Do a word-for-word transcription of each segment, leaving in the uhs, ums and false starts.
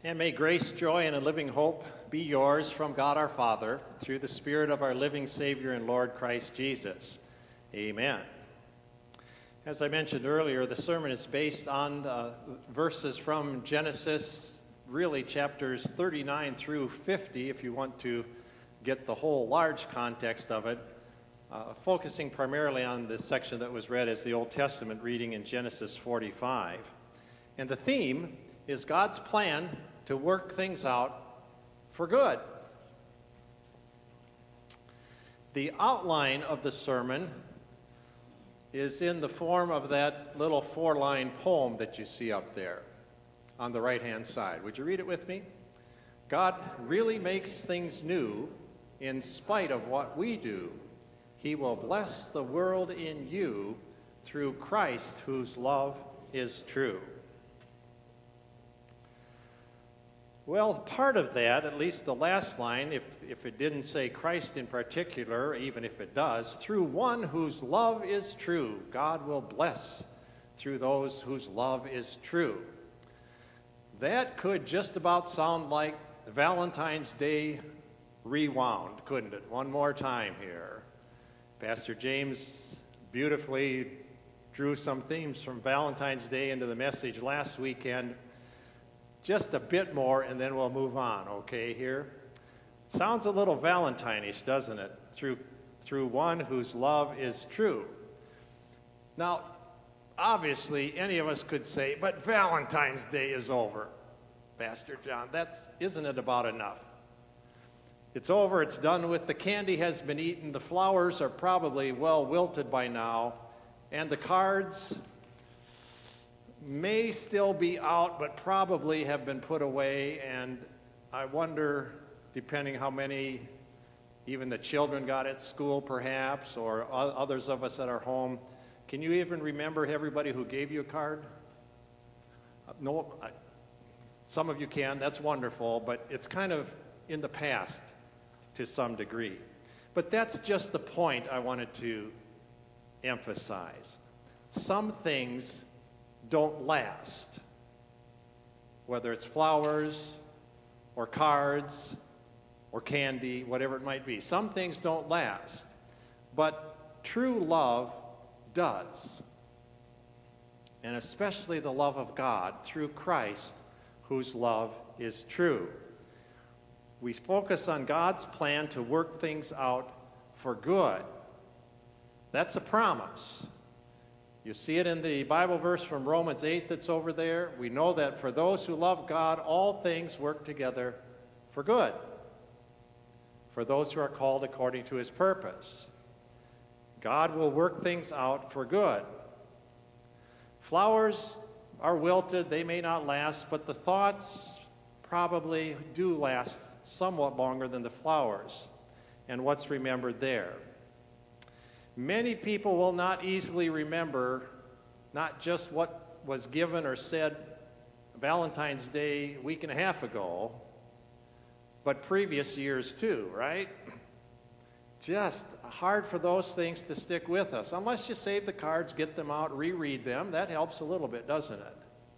And may grace, joy, and a living hope be yours from God our Father through the Spirit of our living Savior and Lord Christ Jesus. Amen. As I mentioned earlier, the sermon is based on uh, verses from Genesis, really chapters thirty-nine through fifty, if you want to get the whole large context of it, uh, focusing primarily on the section that was read as the Old Testament reading in Genesis forty-five. And the theme is God's plan to work things out for good. The outline of the sermon is in the form of that little four-line poem that you see up there on the right-hand side. Would you read it with me? God really makes things new in spite of what we do. He will bless the world in you through Christ, whose love is true. Well, part of that, at least the last line, if, if it didn't say Christ in particular, even if it does, through one whose love is true, God will bless through those whose love is true. That could just about sound like Valentine's Day rewound, couldn't it? One more time here. Pastor James beautifully drew some themes from Valentine's Day into the message last weekend. Just a bit more, and then we'll move on, okay, here? Sounds a little Valentine-ish, doesn't it? Through, through one whose love is true. Now, obviously, any of us could say, but Valentine's Day is over, Pastor John. That's, isn't it about enough? It's over, it's done with, the candy has been eaten, the flowers are probably well wilted by now, and the cards may still be out, but probably have been put away, and I wonder, depending how many, even the children got at school perhaps, or others of us at our home, can you even remember everybody who gave you a card? No, I, some of you can, that's wonderful, but it's kind of in the past to some degree. But that's just the point I wanted to emphasize. Some things don't last, whether it's flowers or cards or candy, whatever it might be. Some things don't last, but true love does, and especially the love of God through Christ, whose love is true. We focus on God's plan to work things out for good. That's a promise. You see it in the Bible verse from Romans eight that's over there. We know that for those who love God, all things work together for good, for those who are called according to his purpose. God will work things out for good. Flowers are wilted, they may not last, but the thoughts probably do last somewhat longer than the flowers and what's remembered there. Many people will not easily remember not just what was given or said Valentine's Day a week and a half ago, but previous years too, right? Just hard for those things to stick with us. Unless you save the cards, get them out, reread them. That helps a little bit, doesn't it?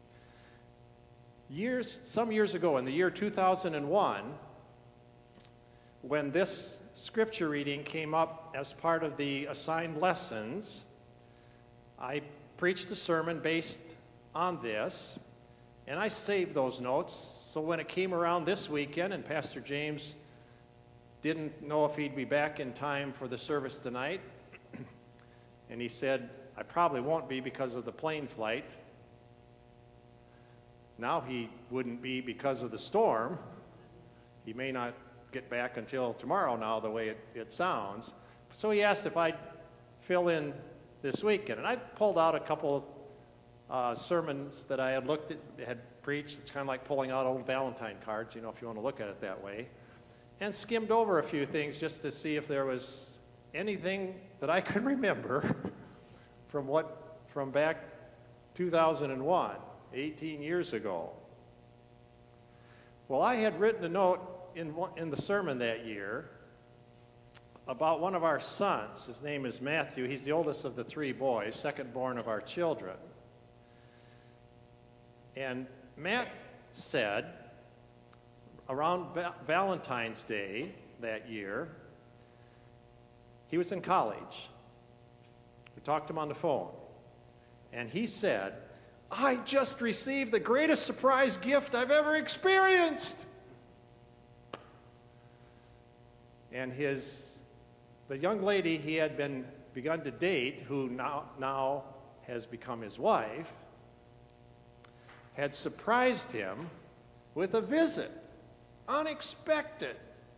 Years, some years ago, in the year two thousand one, when this scripture reading came up as part of the assigned lessons, I preached a sermon based on this, and I saved those notes. So when it came around this weekend, and Pastor James didn't know if he'd be back in time for the service tonight, and he said, I probably won't be because of the plane flight. Now he wouldn't be because of the storm. He may not get back until tomorrow now, the way it, it sounds. So he asked if I'd fill in this weekend. And I pulled out a couple of uh, sermons that I had looked at, had preached. It's kind of like pulling out old Valentine cards, you know, if you want to look at it that way. And skimmed over a few things just to see if there was anything that I could remember from what, from back two thousand one, eighteen years ago. Well, I had written a note in, in the sermon that year about one of our sons. His name is Matthew. He's the oldest of the three boys, second born of our children. And Matt said around va- Valentine's Day that year, he was in college. We talked to him on the phone. And he said, "I just received the greatest surprise gift I've ever experienced." And his, the young lady he had been begun to date, who now, now has become his wife, had surprised him with a visit, unexpected.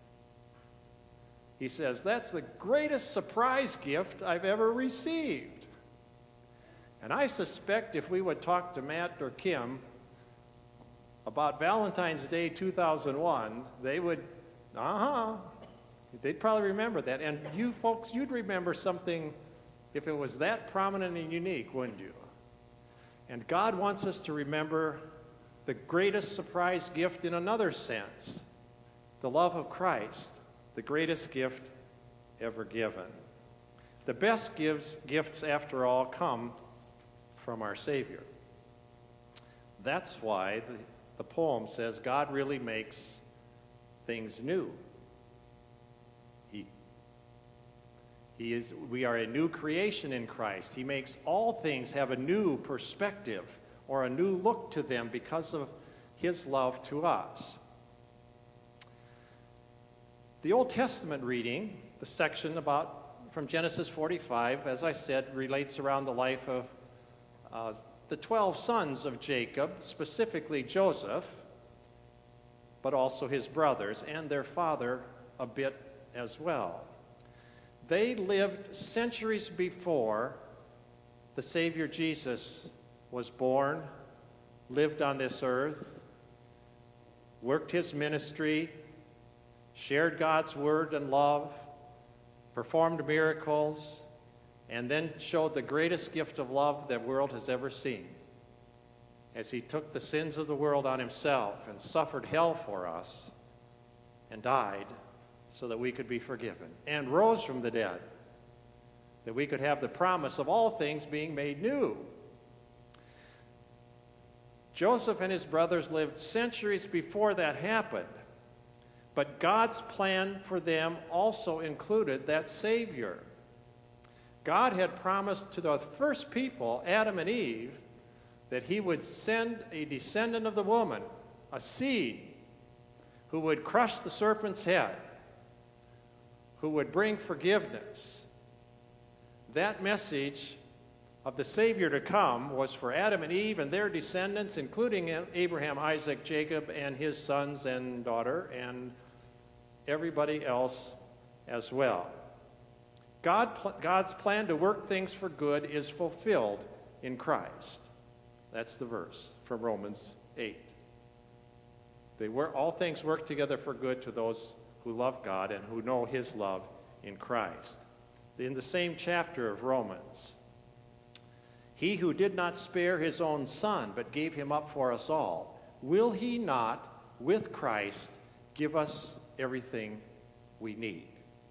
He says, "That's the greatest surprise gift I've ever received." And I suspect if we would talk to Matt or Kim about Valentine's Day two thousand one, they would, uh-huh, they'd probably remember that. And you folks, you'd remember something if it was that prominent and unique, wouldn't you? And God wants us to remember the greatest surprise gift in another sense, the love of Christ, the greatest gift ever given. The best gifts, gifts, after all, come from our Savior. That's why the, the poem says God really makes things new. He, he is, we are a new creation in Christ. He makes all things have a new perspective or a new look to them because of his love to us. The Old Testament reading, the section about from Genesis forty-five, as I said, relates around the life of uh, the twelve sons of Jacob, specifically Joseph, but also his brothers and their father a bit as well. They lived centuries before the Savior Jesus was born, lived on this earth, worked his ministry, shared God's word and love, performed miracles, and then showed the greatest gift of love that the world has ever seen, as he took the sins of the world on himself and suffered hell for us and died so that we could be forgiven, and rose from the dead, that we could have the promise of all things being made new. Joseph and his brothers lived centuries before that happened, but God's plan for them also included that Savior. God had promised to the first people, Adam and Eve, that he would send a descendant of the woman, a seed, who would crush the serpent's head, who would bring forgiveness. That message of the Savior to come was for Adam and Eve and their descendants, including Abraham, Isaac, Jacob, and his sons and daughter, and everybody else as well. God, God's plan to work things for good is fulfilled in Christ. That's the verse from Romans eight. They work, all things work together for good to those who love God and who know his love in Christ. In the same chapter of Romans, he who did not spare his own son, but gave him up for us all, will he not, with Christ, give us everything we need?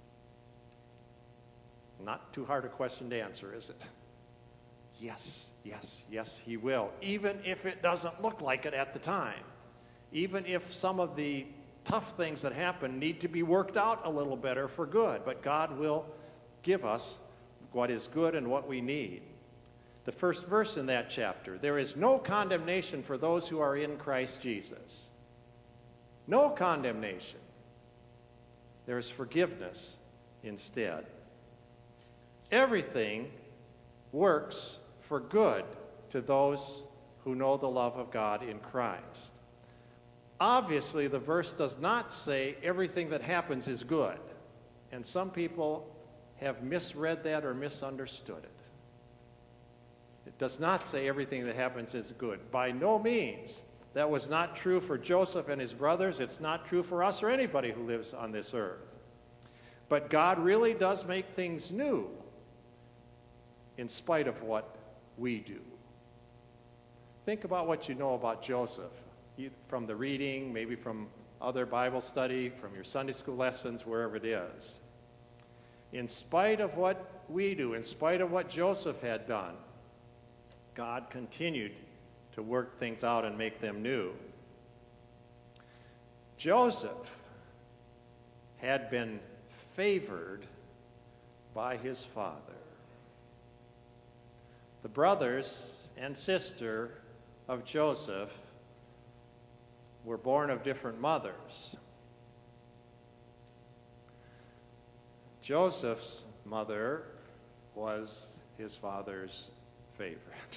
Not too hard a question to answer, is it? Yes, yes, yes, he will, even if it doesn't look like it at the time. Even if some of the tough things that happen need to be worked out a little better for good. But God will give us what is good and what we need. The first verse in that chapter, there is no condemnation for those who are in Christ Jesus. No condemnation. There is forgiveness instead. Everything works for good to those who know the love of God in Christ. Obviously, the verse does not say everything that happens is good. And some people have misread that or misunderstood it. It does not say everything that happens is good. By no means. That was not true for Joseph and his brothers. It's not true for us or anybody who lives on this earth. But God really does make things new in spite of what we do. Think about what you know about Joseph from the reading, maybe from other Bible study, from your Sunday school lessons, wherever it is. In spite of what we do, in spite of what Joseph had done, God continued to work things out and make them new. Joseph had been favored by his father. The brothers and sister of Joseph were born of different mothers. Joseph's mother was his father's favorite.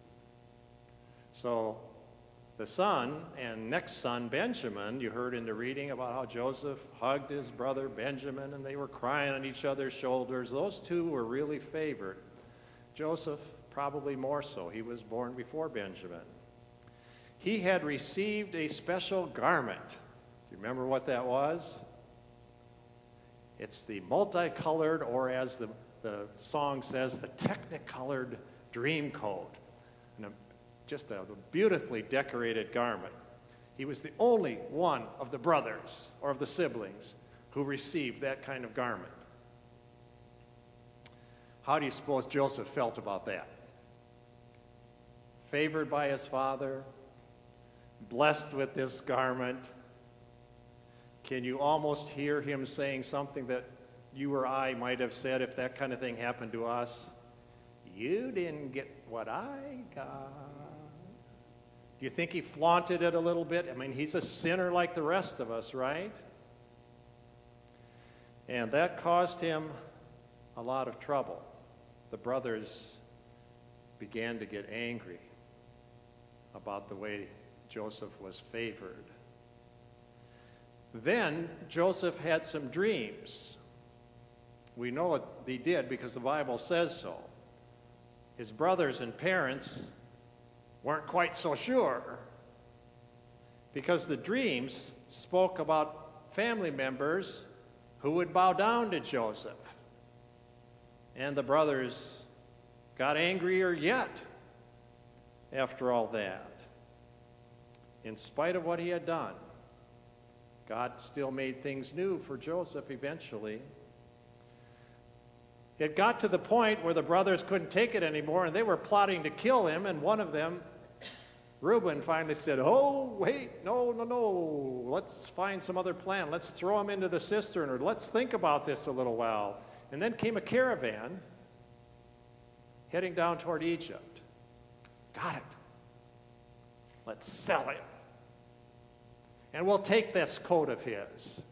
So the son and next son, Benjamin, you heard in the reading about how Joseph hugged his brother Benjamin and they were crying on each other's shoulders. Those two were really favored. Joseph probably more so. He was born before Benjamin. He had received a special garment. Do you remember what that was? It's the multicolored, or as the, the song says, the technicolored dream coat. And a, just a beautifully decorated garment. He was the only one of the brothers or of the siblings who received that kind of garment. How do you suppose Joseph felt about that? Favored by his father, blessed with this garment. Can you almost hear him saying something that you or I might have said if that kind of thing happened to us? You didn't get what I got. Do you think he flaunted it a little bit? I mean, he's a sinner like the rest of us, right? And that caused him a lot of trouble. The brothers began to get angry about the way Joseph was favored. Then Joseph had some dreams. We know what he did because the Bible says so. His brothers and parents weren't quite so sure because the dreams spoke about family members who would bow down to Joseph. And the brothers got angrier yet after all that. In spite of what he had done, God still made things new for Joseph eventually. It got to the point where the brothers couldn't take it anymore and they were plotting to kill him, and one of them, Reuben, finally said, "Oh, wait, no, no, no. Let's find some other plan. Let's throw him into the cistern, or let's think about this a little while." And then came a caravan heading down toward Egypt. Got it. Let's sell him. And we'll take this coat of his.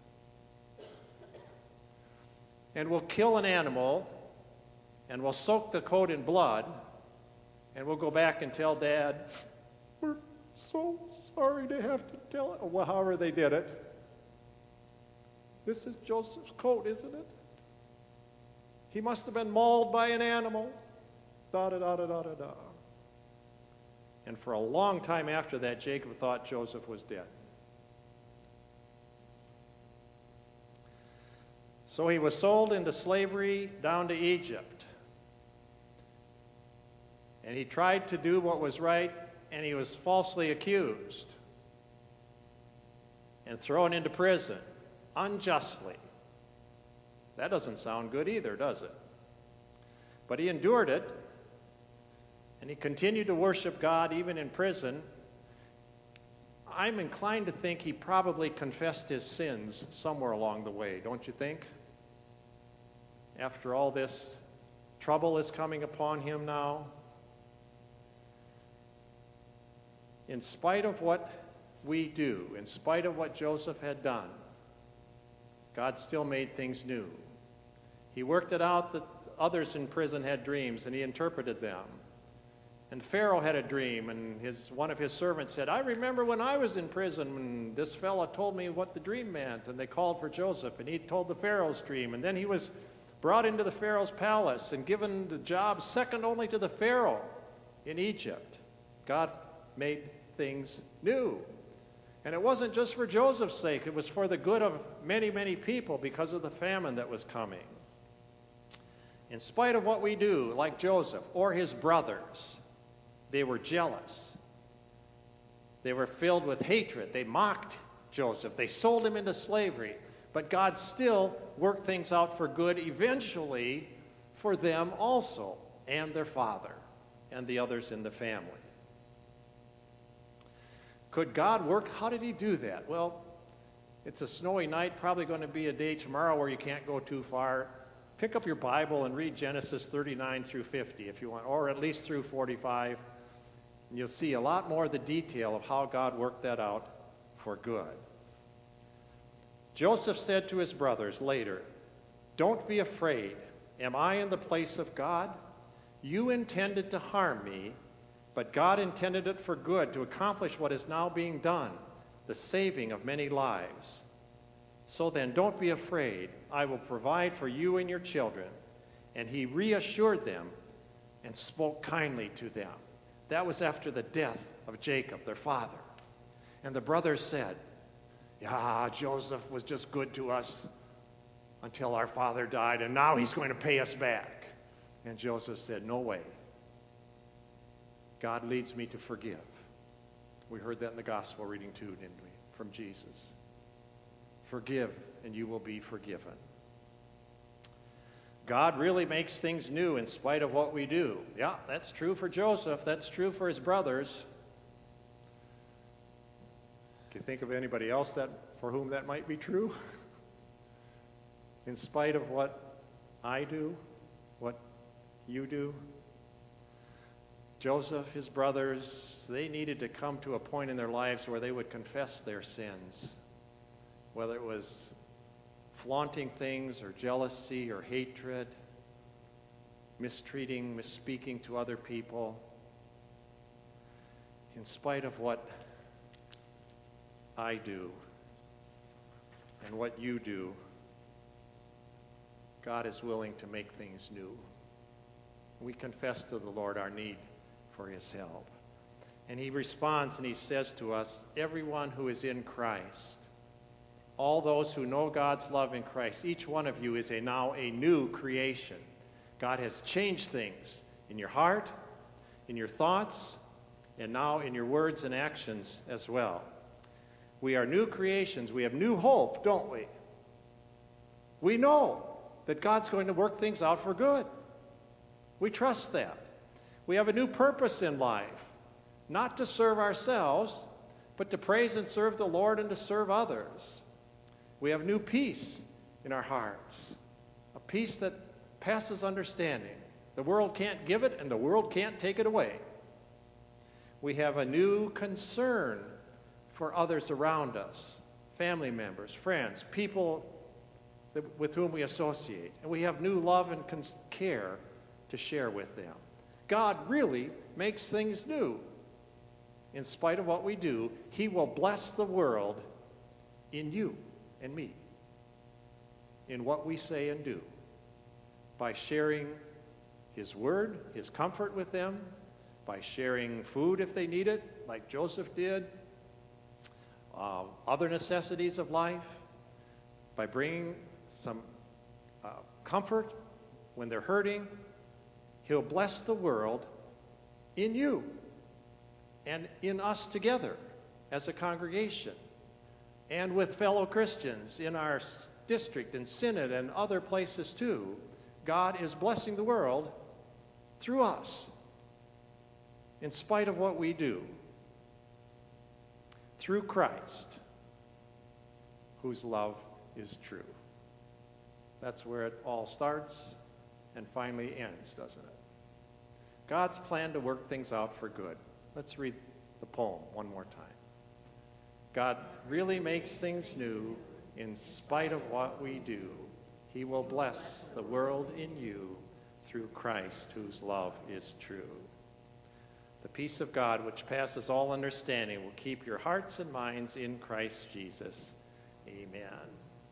And we'll kill an animal, and we'll soak the coat in blood, and we'll go back and tell Dad, "We're so sorry to have to tell it." Well, however they did it. This is Joseph's coat, isn't it? He must have been mauled by an animal. Da da da da da da da. And for a long time after that, Jacob thought Joseph was dead. So he was sold into slavery down to Egypt. And he tried to do what was right, and he was falsely accused and thrown into prison unjustly. That doesn't sound good either, does it? But he endured it, and he continued to worship God even in prison. I'm inclined to think he probably confessed his sins somewhere along the way, don't you think? After all this trouble is coming upon him now. In spite of what we do, in spite of what Joseph had done, God still made things new. He worked it out that others in prison had dreams, and he interpreted them. And Pharaoh had a dream, and his, one of his servants said, "I remember when I was in prison, and this fellow told me what the dream meant." And they called for Joseph, and he told the Pharaoh's dream. And then he was brought into the Pharaoh's palace and given the job second only to the Pharaoh in Egypt. God made things new. And it wasn't just for Joseph's sake. It was for the good of many, many people because of the famine that was coming. In spite of what we do, like Joseph or his brothers, they were jealous. They were filled with hatred. They mocked Joseph. They sold him into slavery. But God still worked things out for good eventually for them also, and their father, and the others in the family. Could God work? How did he do that? Well, It's a snowy night, probably going to be a day tomorrow where you can't go too far. Pick up your Bible and read Genesis thirty-nine through fifty if you want, or at least through forty-five. And you'll see a lot more of the detail of how God worked that out for good. Joseph said to his brothers later, "Don't be afraid. Am I in the place of God? You intended to harm me, but God intended it for good to accomplish what is now being done, the saving of many lives. So then, don't be afraid. I will provide for you and your children." And he reassured them and spoke kindly to them. That was after the death of Jacob, their father. And the brothers said, "Yeah, Joseph was just good to us until our father died, and now he's going to pay us back." And Joseph said, "No way. God leads me to forgive." We heard that in the gospel reading too, didn't we? From Jesus. Forgive, and you will be forgiven. God really makes things new in spite of what we do. Yeah, that's true for Joseph. That's true for his brothers. Can you think of anybody else that for whom that might be true? In spite of what I do, what you do. Joseph, his brothers, they needed to come to a point in their lives where they would confess their sins, whether it was flaunting things or jealousy or hatred, mistreating, misspeaking to other people. In spite of what I do and what you do, God is willing to make things new. We confess to the Lord our need for his help. And he responds and he says to us, everyone who is in Christ, all those who know God's love in Christ, each one of you is a now a new creation. God has changed things in your heart, in your thoughts, and now in your words and actions as well. We are new creations. We have new hope, don't we? We know that God's going to work things out for good. We trust that. We have a new purpose in life, not to serve ourselves, but to praise and serve the Lord and to serve others. We have new peace in our hearts, a peace that passes understanding. The world can't give it, and the world can't take it away. We have a new concern for others around us, family members, friends, people that, with whom we associate. And we have new love and con- care to share with them. God really makes things new. In spite of what we do, he will bless the world in you and me, in what we say and do, by sharing his word, his comfort with them, by sharing food if they need it, like Joseph did, uh, other necessities of life, by bringing some uh, comfort when they're hurting. He'll bless the world in you and in us together as a congregation and with fellow Christians in our district and synod and other places too. God is blessing the world through us in spite of what we do, through Christ, whose love is true. That's where it all starts and finally ends, doesn't it? God's plan to work things out for good. Let's read the poem one more time. God really makes things new in spite of what we do. He will bless the world in you through Christ, whose love is true. The peace of God, which passes all understanding, will keep your hearts and minds in Christ Jesus. Amen.